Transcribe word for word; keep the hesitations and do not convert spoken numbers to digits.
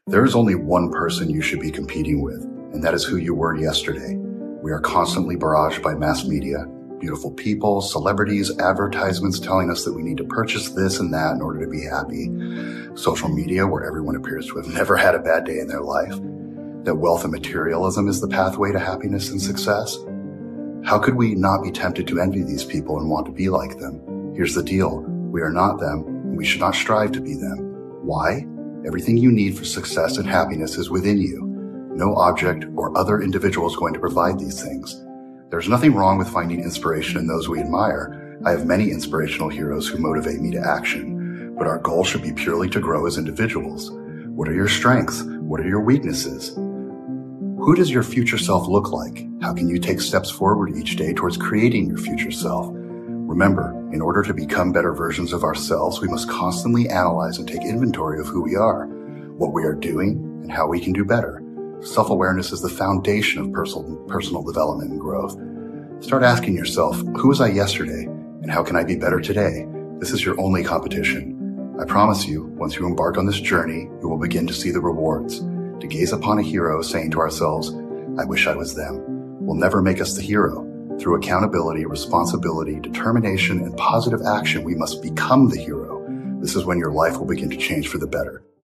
There is only one person you should be competing with, and that is who you were yesterday. We are constantly barraged by mass media, beautiful people, celebrities, advertisements telling us that we need to purchase this and that in order to be happy. Social media, where everyone appears to have never had a bad day in their life. That wealth and materialism is the pathway to happiness and success. How could we not be tempted to envy these people and want to be like them? Here's the deal. We are not them, and we should not strive to be them. Why? Everything you need for success and happiness is within you. No object or other individual is going to provide these things. There's nothing wrong with finding inspiration in those we admire. I have many inspirational heroes who motivate me to action, but our goal should be purely to grow as individuals. What are your strengths? What are your weaknesses? Who does your future self look like? How can you take steps forward each day towards creating your future self? Remember, in order to become better versions of ourselves, we must constantly analyze and take inventory of who we are, what we are doing, and how we can do better. Self-awareness is the foundation of personal, personal development and growth. Start asking yourself, who was I yesterday, and how can I be better today? This is your only competition. I promise you, once you embark on this journey, you will begin to see the rewards. To gaze upon a hero saying to ourselves, I wish I was them, will never make us the hero. Through accountability, responsibility, determination, and positive action, we must become the hero. This is when your life will begin to change for the better.